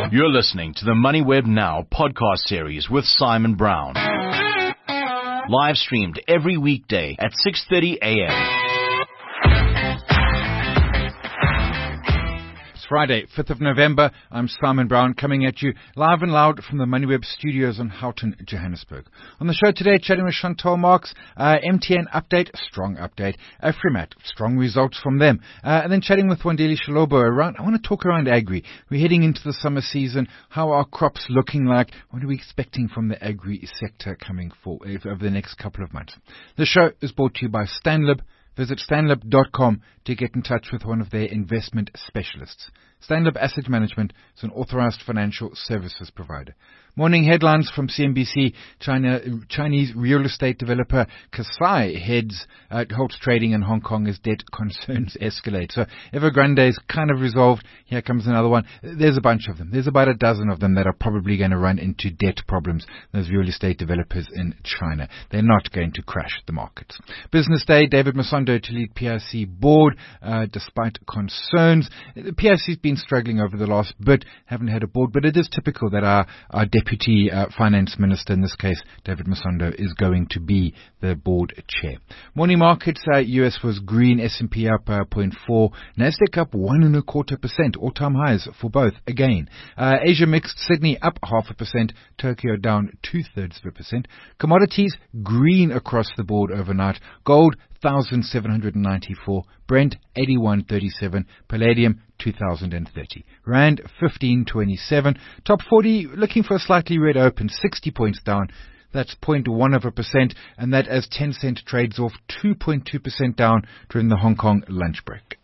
You're listening to the MoneyWeb Now podcast series with Simon Brown. Live streamed every weekday at 6:30 a.m. Friday, 5th of November. I'm Simon Brown coming at you live and loud from the MoneyWeb studios in Houghton, Johannesburg. On the show today, chatting with Chantal Marx, MTN update, strong update, Afrimat, strong results from them, and then chatting with Wandile Shalobo around, I want to talk around agri. We're heading into the summer season. How are crops looking like? What are we expecting from the agri sector coming over the next couple of months? The show is brought to you by Stanlib. Visit stanlib.com to get in touch with one of their investment specialists. Stanlib Asset Management is an authorized financial services provider. Morning headlines from CNBC. Chinese real estate developer Kasai halts trading in Hong Kong as debt concerns escalate. So Evergrande is kind of resolved. Here comes another one. There's a bunch of them. There's about a dozen of them that are probably going to run into debt problems, those real estate developers in China. They're not going to crash the markets. Business Day, David Masondo to lead PIC board, despite concerns. The PIC's been struggling over the last bit, haven't had a board, but it is typical that our Deputy Finance Minister, in this case, David Masondo, is going to be the board chair. Morning markets, US was green, S&P up 0.4, Nasdaq up 1.25%, all-time highs for both again. Asia mixed, Sydney up 0.5%, Tokyo down 0.2%. Commodities green across the board overnight. Gold 1,794, Brent 81.37, Palladium 2,030, Rand 15.27, top 40 looking for a slightly red open, 60 points down. That's 0.1%, and that as Tencent trades off 2.2% down during the Hong Kong lunch break.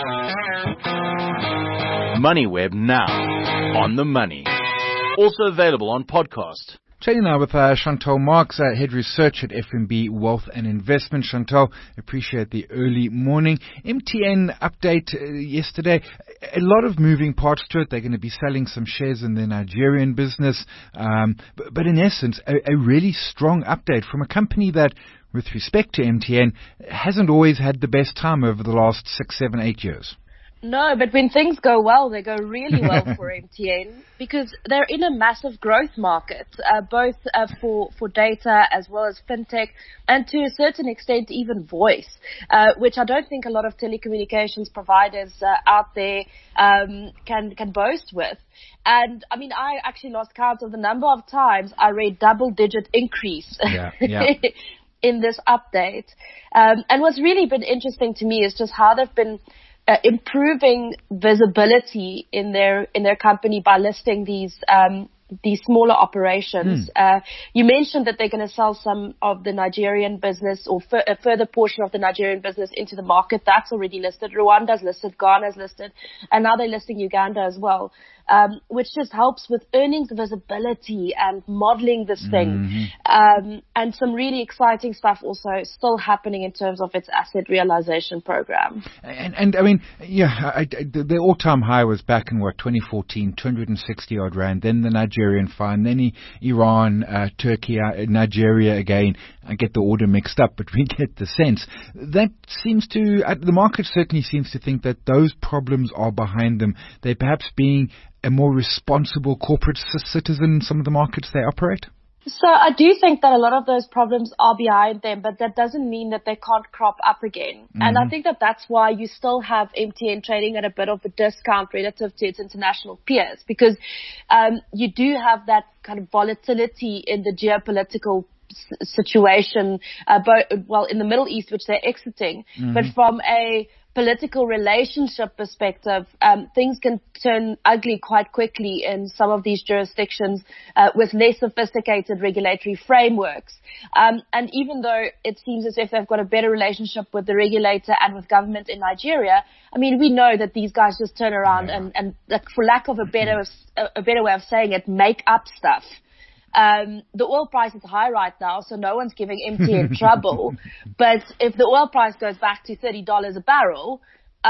MoneyWeb Now, on the money. Also available on podcast. Chatting now with Chantal Marx, Head Research at FNB Wealth and Investment. Chantal, appreciate the early morning. MTN update yesterday. A lot of moving parts to it. They're going to be selling some shares in their Nigerian business. But in essence, a really strong update from a company that, with respect to MTN, hasn't always had the best time over the last 6, 7, 8 years. No, but when things go well, they go really well for MTN because they're in a massive growth market, both for data as well as fintech and to a certain extent even voice, which I don't think a lot of telecommunications providers out there can boast with. And I mean, I actually lost count of the number of times I read double-digit increase. Yeah. In this update. And what's really been interesting to me is just how they've been improving visibility in their company by listing these smaller operations. You mentioned that they're going to sell some of the Nigerian business or a further portion of the Nigerian business into the market. That's already listed. Rwanda's listed, Ghana's listed, and now they're listing Uganda as well, which just helps with earnings visibility and modeling this thing. And some really exciting stuff also still happening in terms of its asset realization program. And I mean, the all-time high was back in 2014, 260 odd rand, then the Nigerian fine, then Iran, Turkey, Nigeria again. I get the order mixed up, but we get the sense. That seems to, the market certainly seems to think that those problems are behind them. They're perhaps being a more responsible corporate citizen in some of the markets they operate? So I do think that a lot of those problems are behind them, but that doesn't mean that they can't crop up again. And I think that that's why you still have MTN trading at a bit of a discount relative to its international peers, because you do have that kind of volatility in the geopolitical situation, in the Middle East, which they're exiting, but from a political relationship perspective, things can turn ugly quite quickly in some of these jurisdictions with less sophisticated regulatory frameworks. And even though it seems as if they've got a better relationship with the regulator and with government in Nigeria, I mean, we know that these guys just turn around and for lack of a better way of saying it, make up stuff. The oil price is high right now, so no one's giving MTN trouble. But if the oil price goes back to $30 a barrel,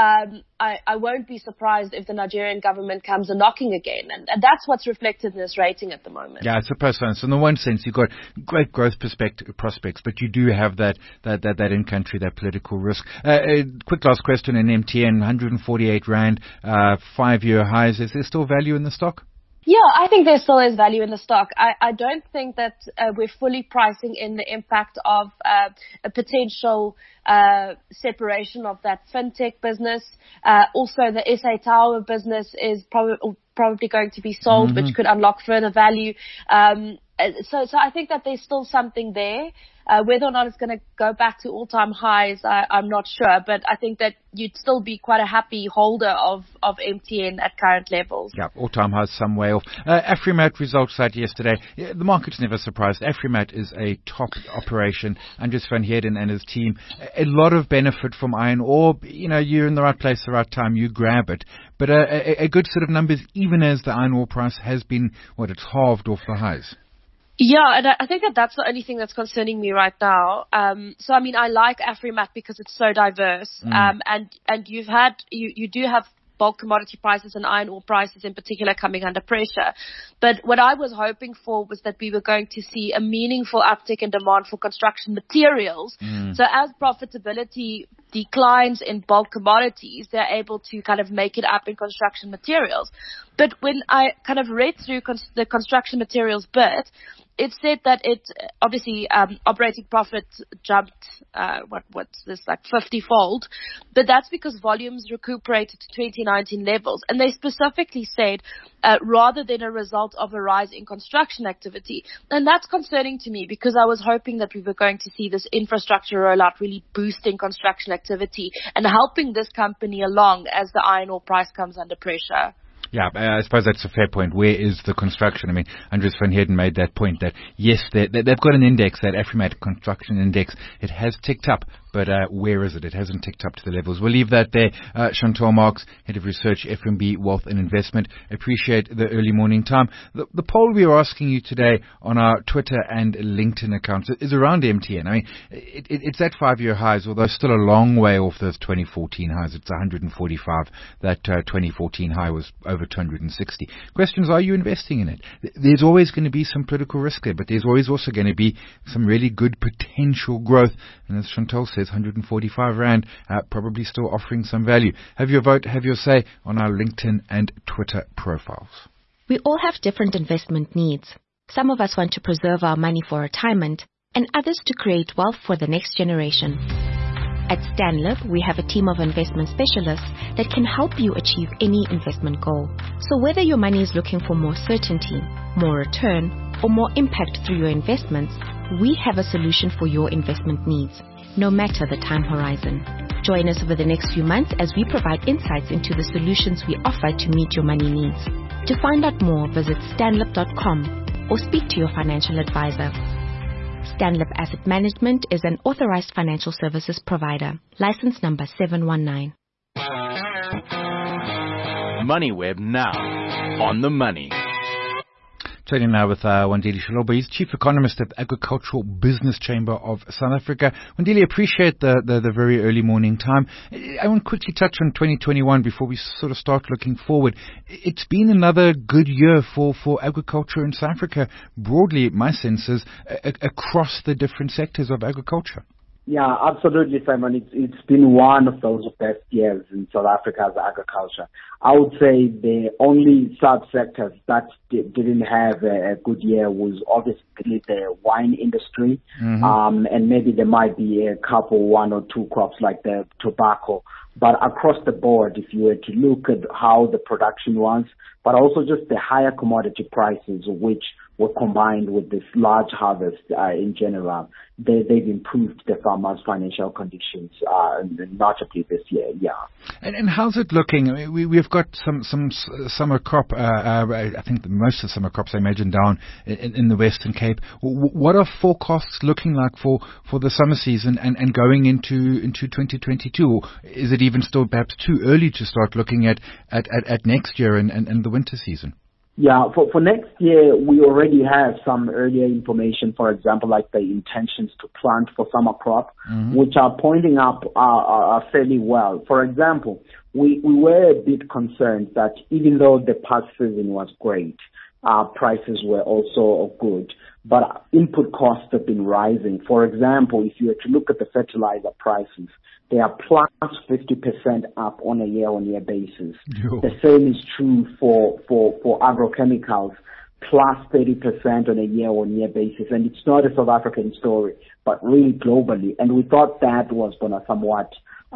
I won't be surprised if the Nigerian government comes a knocking again. And that's what's reflected in this rating at the moment. Yeah, I suppose so. So in the one sense, you've got great growth prospects, but you do have that in-country, that political risk. Quick last question in MTN, 148 Rand, 5-year highs. Is there still value in the stock? Yeah, I think there still is value in the stock. I don't think that we're fully pricing in the impact of a potential separation of that fintech business. Also, the SA Tower business is probably going to be sold, which could unlock further value. So I think that there's still something there. Whether or not it's going to go back to all-time highs, I'm not sure. But I think that you'd still be quite a happy holder of MTN at current levels. Yeah, all-time highs some way off. Afrimat results out yesterday. Yeah, the market's never surprised. Afrimat is a top operation. Andries van Heerden and his team. A lot of benefit from iron ore. You know, you're in the right place at the right time. You grab it. But a good set of numbers, even as the iron ore price has been, it's halved off the highs. Yeah, and I think that that's the only thing that's concerning me right now. So I mean, I like Afrimat because it's so diverse. And you do have bulk commodity prices and iron ore prices in particular coming under pressure. But what I was hoping for was that we were going to see a meaningful uptick in demand for construction materials. So as profitability declines in bulk commodities, they're able to kind of make it up in construction materials. But when I kind of read through the construction materials bit, it said that it obviously operating profit jumped what's this, like 50-fold, but that's because volumes recuperated to 2019 levels, and they specifically said rather than a result of a rise in construction activity. And that's concerning to me because I was hoping that we were going to see this infrastructure rollout really boosting construction activity and helping this company along as the iron ore price comes under pressure. Yeah, I suppose that's a fair point. Where is the construction? I mean, Andries van Heerden made that point that, yes, they've got an index, that Afrimat construction index. It has ticked up, but where is it? It hasn't ticked up to the levels. We'll leave that there. Chantal Marx, Head of Research, FNB Wealth and Investment. Appreciate the early morning time. The poll we are asking you today on our Twitter and LinkedIn accounts is around MTN. I mean, it's at 5-year highs, although still a long way off those 2014 highs. It's 145. That 2014 high was over 260. Questions, are you investing in it? There's always going to be some political risk there, but there's always also going to be some really good potential growth. And as Chantal says, 145 Rand, probably still offering some value. Have your vote, have your say on our LinkedIn and Twitter profiles. We all have different investment needs. Some of us want to preserve our money for retirement, and others to create wealth for the next generation. At Stanlib, we have a team of investment specialists that can help you achieve any investment goal. So whether your money is looking for more certainty, more return, or more impact through your investments, we have a solution for your investment needs, no matter the time horizon. Join us over the next few months as we provide insights into the solutions we offer to meet your money needs. To find out more, visit stanlib.com or speak to your financial advisor. Stanlib Asset Management is an authorized financial services provider. License number 719. MoneyWeb now. On the money. Trading now with Wandile Shaloba. He's Chief Economist at the Agricultural Business Chamber of South Africa. Wandile, appreciate the very early morning time. I want to quickly touch on 2021 before we sort of start looking forward. It's been another good year for agriculture in South Africa. Broadly, my sense is across the different sectors of agriculture. Yeah, absolutely, Simon. It's been one of those best years in South Africa's agriculture. I would say the only sub-sectors that didn't have a good year was obviously the wine industry, and maybe there might be a couple, one or two crops like the tobacco. But across the board, if you were to look at how the production was, but also just the higher commodity prices, which were combined with this large harvest in general, they've improved the farmers' financial conditions, notably this year. Yeah. And how's it looking? I mean, we've got some summer crop. I think most of the summer crops, I imagine, down in the Western Cape. What are forecasts looking like for the summer season and going into 2022? Is it even still perhaps too early to start looking at next year and the winter season? Yeah, for next year, we already have some earlier information, for example, like the intentions to plant for summer crop, which are pointing up fairly well. For example, we were a bit concerned that even though the past season was great, prices were also good. But input costs have been rising. For example, if you were to look at the fertilizer prices, they are plus 50% up on a year-on-year basis. Yo. The same is true for agrochemicals, plus 30% on a year-on-year basis. And it's not a South African story, but really globally. And we thought that was going to somewhat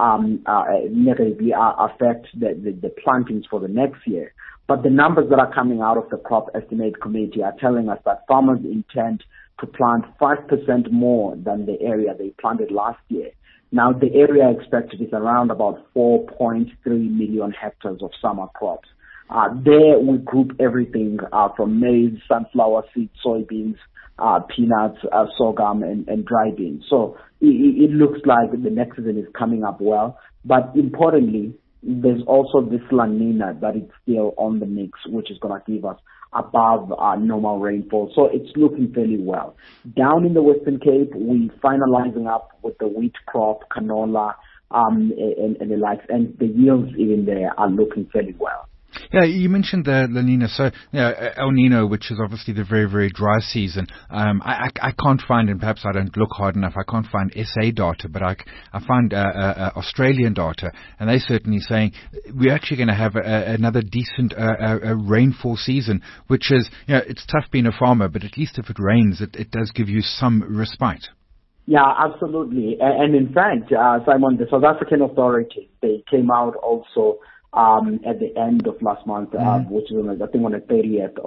negatively affect the plantings for the next year. But the numbers that are coming out of the crop estimate committee are telling us that farmers intend to plant 5% more than the area they planted last year. Now, the area expected is around about 4.3 million hectares of summer crops. There we group everything from maize, sunflower seeds, soybeans, peanuts, sorghum, and dry beans. So it looks like the next season is coming up well. But importantly, there's also this La Nina that is still on the mix, which is going to give us above normal rainfall. So it's looking fairly well. Down in the Western Cape, we're finalizing up with the wheat crop, canola, and the likes, and the yields even there are looking fairly well. Yeah, you mentioned the La Nina. So, El Nino, which is obviously the very, very dry season. I can't find, and perhaps I don't look hard enough, I can't find SA data, but I find Australian data, and they're certainly saying we're actually going to have another decent rainfall season, which is, it's tough being a farmer, but at least if it rains, it does give you some respite. Yeah, absolutely. And in fact, Simon, the South African authorities, they came out also at the end of last month, which is I think on the 30th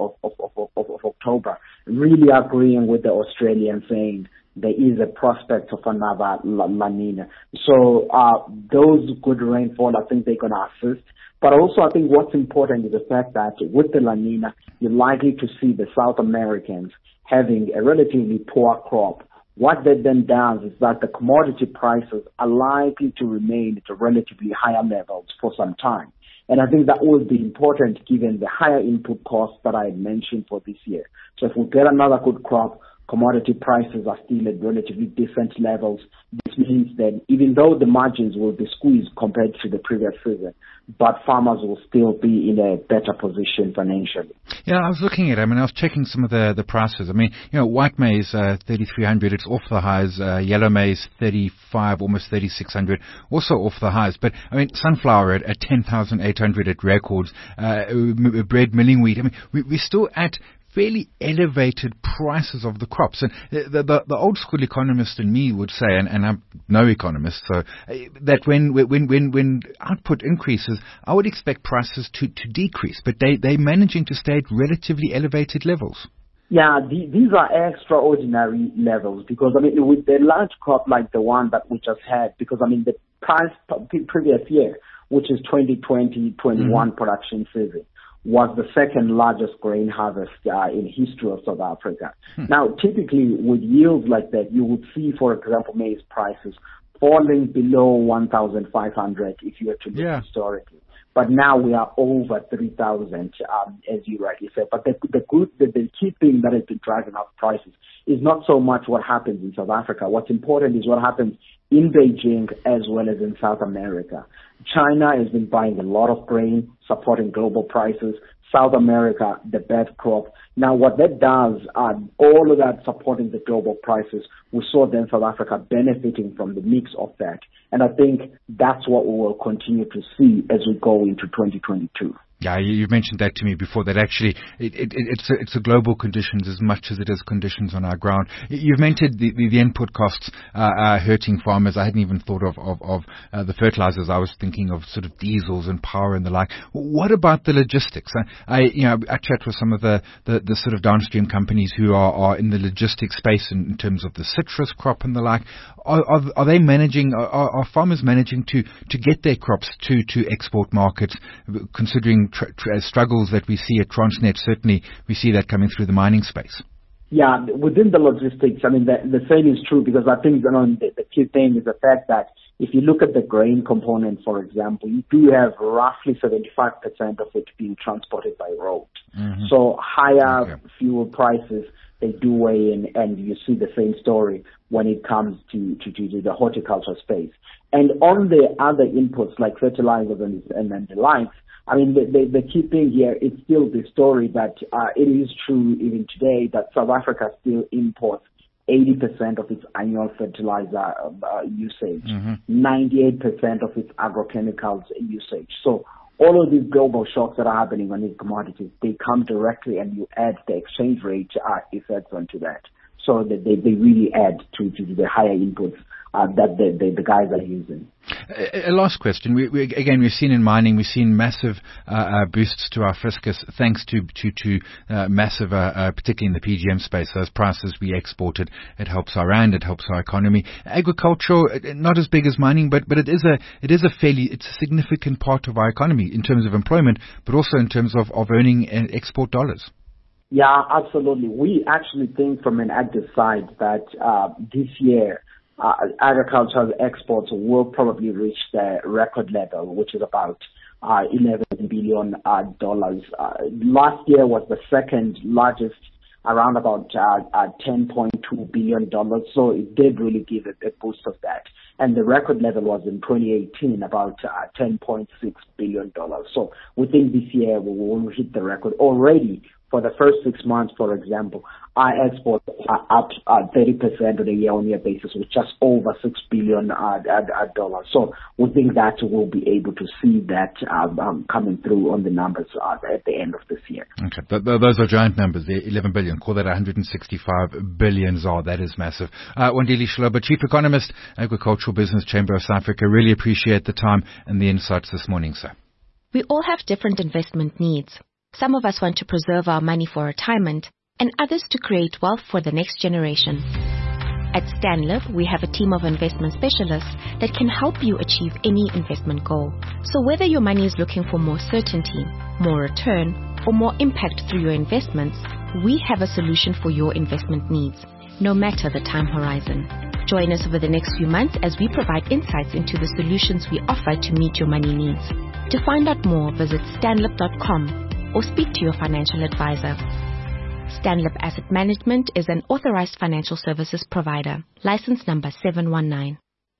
of October, really agreeing with the Australians, saying there is a prospect of another La Nina. So those good rainfall, I think they're going to assist. But also I think what's important is the fact that with the La Nina, you're likely to see the South Americans having a relatively poor crop. What that then does is that the commodity prices are likely to remain at relatively higher levels for some time. And I think that will be important given the higher input costs that I had mentioned for this year. So if we get another good crop, commodity prices are still at relatively decent levels. This means that even though the margins will be squeezed compared to the previous season, but farmers will still be in a better position financially. Yeah, I was looking at it. I was checking some of the prices. White maize, 3,300, it's off the highs. Yellow maize, 35, almost 3,600, also off the highs. But, sunflower at 10,800 at records. Bread, milling wheat. We're still at fairly elevated prices of the crops. And the old school economist in me would say, and I'm no economist, so that when output increases, I would expect prices to decrease, but they're managing to stay at relatively elevated levels. Yeah, these are extraordinary levels because, with the large crop like the one that we just had, because, the price previous year, which is 2020-21 production season, was the second largest grain harvest in history of South Africa. Now, typically with yields like that, you would see, for example, maize prices falling below 1,500 if you were to look historically. But now we are over 3,000, as you rightly said. But the key thing that has been driving up prices is not so much what happens in South Africa. What's important is what happens in Beijing as well as in South America. China has been buying a lot of grain, supporting global prices. South America, the bad crop. Now, what that does, all of that supporting the global prices, we saw then South Africa benefiting from the mix of that. And I think that's what we will continue to see as we go into 2022. Yeah, you mentioned that to me before, that actually it's a global conditions as much as it is conditions on our ground. You've mentioned the input costs hurting farmers. I hadn't even thought of the fertilizers. I was thinking of sort of diesels and power and the like. What about the logistics? I chat with some of the sort of downstream companies who are in the logistics space in terms of the citrus crop and the like. Are they managing? Are farmers managing to get their crops to export markets, considering struggles that we see at Transnet? Certainly we see that coming through the mining space. Yeah, within the logistics, the same is true, because I think the key thing is the fact that if you look at the grain component, for example, you do have roughly 75% of it being transported by road. So higher fuel prices they do weigh in, and you see the same story when it comes to the horticulture space. And on the other inputs like fertilizers and the likes, I mean, the key thing here is still the story that it is true even today that South Africa still imports 80% of its annual fertilizer usage, 98% of its agrochemicals usage. So all of these global shocks that are happening on these commodities, they come directly, and you add the exchange rate effects onto that. So that they really add to the higher inputs that the guys are using. A last question. We've seen in mining, we've seen massive boosts to our fiscus thanks to massive, particularly in the PGM space, those prices we exported. It helps our rand, it helps our economy. Agriculture, not as big as mining, but it's a significant part of our economy in terms of employment, but also in terms of earning export dollars. Yeah, absolutely. We actually think from an active side that this year agricultural exports will probably reach the record level, which is about $11 billion. Last year was the second largest, around about $10.2 billion. So it did really give a boost of that. And the record level was in 2018, about $10.6 billion. So we think this year we will hit the record already. For the first 6 months, for example, our exports are up 30% on a year-on-year basis, with just over $6 billion. So we think that we'll be able to see that coming through on the numbers at the end of this year. Okay, those are giant numbers. The 11 billion, call that 165 billion ZAR. That is massive. Wandile Shlobo, Chief Economist, Agricultural Business Chamber of South Africa. Really appreciate the time and the insights this morning, sir. We all have different investment needs. Some of us want to preserve our money for retirement, and others to create wealth for the next generation. At StanLib, we have a team of investment specialists that can help you achieve any investment goal. So whether your money is looking for more certainty, more return, or more impact through your investments, we have a solution for your investment needs, no matter the time horizon. Join us over the next few months as we provide insights into the solutions we offer to meet your money needs. To find out more, visit stanlib.com. or speak to your financial advisor. StanLib Asset Management is an authorized financial services provider. License number 719.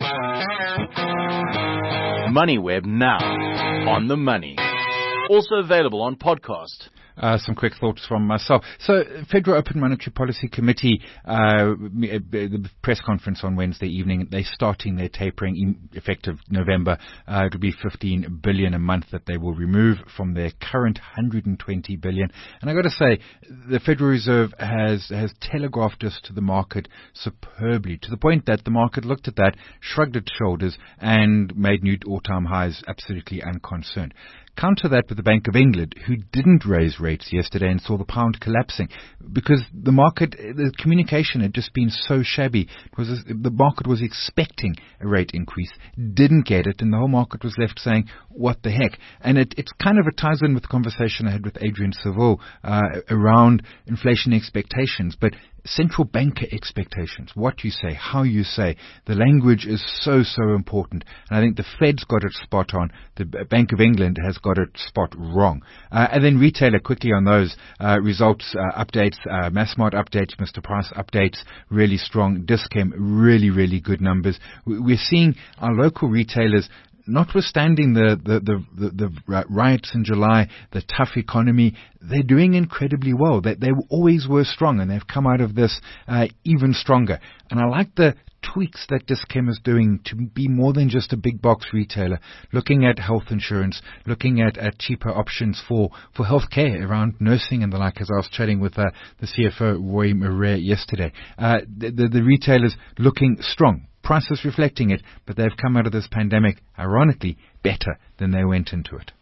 MoneyWeb now. On the money. Also available on podcast. Some quick thoughts from myself. So, Federal Open Monetary Policy Committee, the press conference on Wednesday evening, they're starting their tapering effective November. It'll be 15 billion a month that they will remove from their current 120 billion. And I got to say, the Federal Reserve has telegraphed this to the market superbly, to the point that the market looked at that, shrugged its shoulders, and made new all-time highs absolutely unconcerned. Counter that with the Bank of England, who didn't raise rates yesterday and saw the pound collapsing because the communication had just been so shabby. The market was expecting a rate increase, didn't get it, and the whole market was left saying, what the heck? And it kind of ties in with the conversation I had with Adrian Seville around inflation expectations, but central banker expectations, what you say, how you say, the language is so important. And I think the Fed's got it spot on. The Bank of England has got it spot wrong. And then retailer, quickly on those results updates, Massmart updates, Mr. Price updates, really strong. Dis-Chem, really good numbers. We're seeing our local retailers, notwithstanding the riots in July, the tough economy, they're doing incredibly well. They always were strong, and they've come out of this even stronger. And I like the tweaks that Dis-Chem is doing to be more than just a big box retailer, looking at health insurance, looking at cheaper options for healthcare around nursing and the like, as I was chatting with the CFO, Roy Murray, yesterday. The retailers looking strong. Prices reflecting it, but they've come out of this pandemic, ironically, better than they went into it.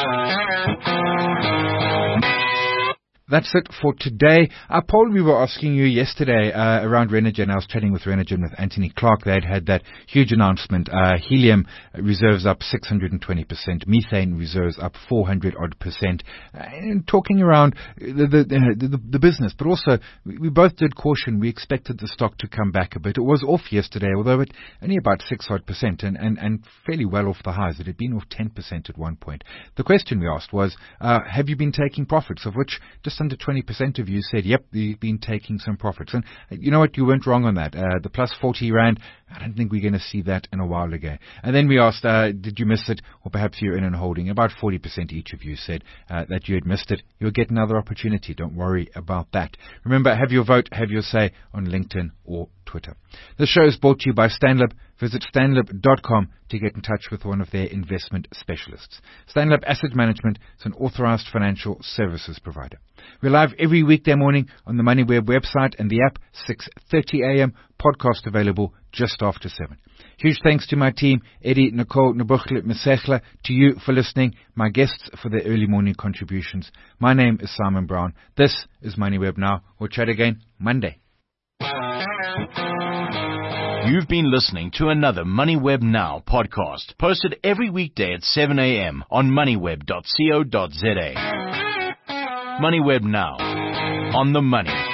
That's it for today. Our poll we were asking you yesterday around Renogen. I was chatting with Renogen with Anthony Clark. They'd had that huge announcement. Helium reserves up 620%. Methane reserves up 400-odd%. And talking around the business. But also, we both did caution. We expected the stock to come back a bit. It was off yesterday, although it only about 6-odd% and fairly well off the highs. It had been off 10% at one point. The question we asked was, have you been taking profits, of which just just under 20% of you said, yep, you've been taking some profits. And you know what? You weren't wrong on that. The plus 40 Rand, I don't think we're going to see that in a while ago. And then we asked, did you miss it? Or perhaps you're in and holding. About 40% each of you said that you had missed it. You'll get another opportunity. Don't worry about that. Remember, have your vote, have your say on LinkedIn or Twitter. This show is brought to you by Stanlib. Visit stanlib.com to get in touch with one of their investment specialists. Stanlib Asset Management is an authorized financial services provider. We're live every weekday morning on the MoneyWeb website and the app, 6:30 a.m. Podcast available just after 7. Huge thanks to my team, Eddie, Nicole, Nabuchle, Mesechla, to you for listening, my guests for their early morning contributions. My name is Simon Brown. This is MoneyWeb Now. We'll chat again Monday. You've been listening to another MoneyWeb Now podcast, posted every weekday at 7 a.m. on moneyweb.co.za. MoneyWeb Now, on the money.